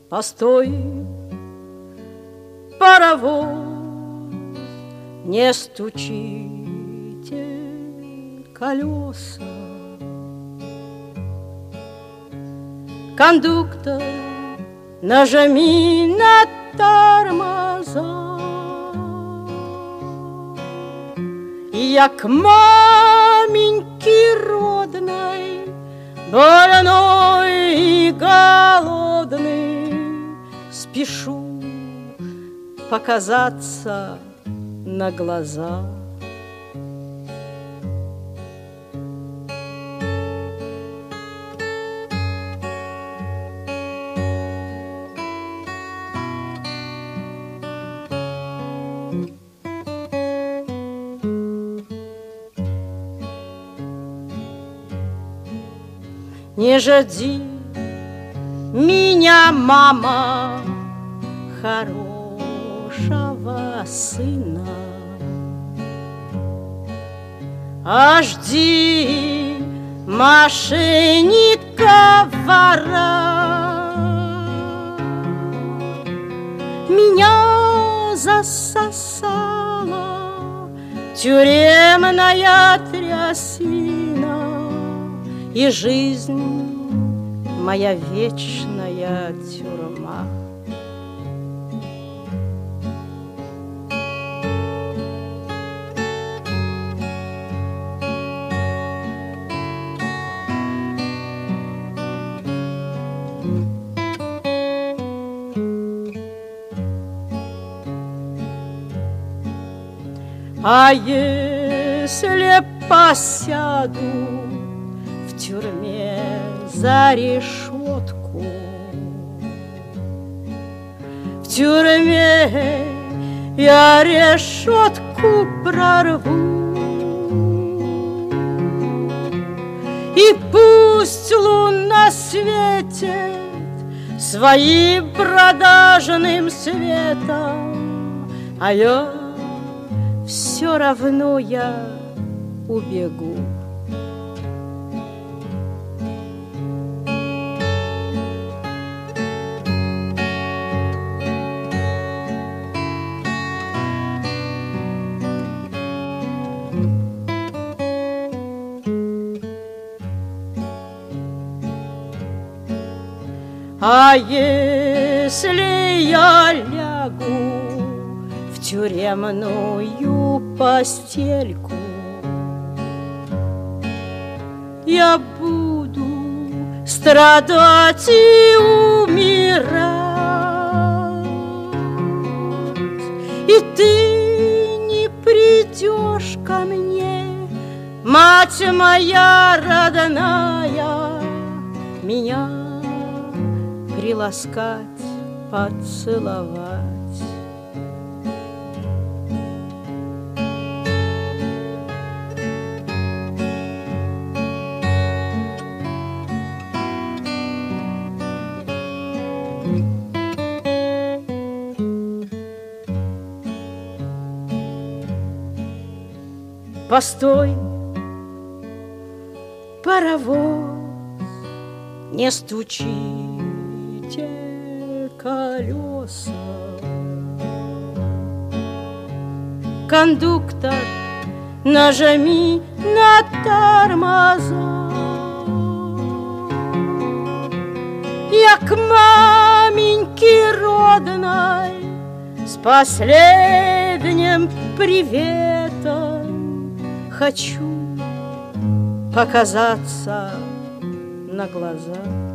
Постой, паровоз, не стучите колеса. Кондуктор, нажми на тормоза. Я к маменьке родной, больной и голодный, спешу показаться на глаза. Не жди меня, мама, хорошего сына, а жди мошенника-вора. Меня засосала тюремная трясина, и жизнь моя вечная тюрьма. А если посяду в тюрьме за решетку, в тюрьме я решетку прорву, и пусть луна светит своим продажным светом, а я все равно убегу. А если я лягу в тюремную постельку, я буду страдать и умирать, и ты не придешь ко мне, мать моя родная, меня приласкать, поцеловать. Постой, паровоз, не стучите колеса. Кондуктор, нажми на тормоза. Я к маменьке родной с последним приветом хочу показаться на глаза.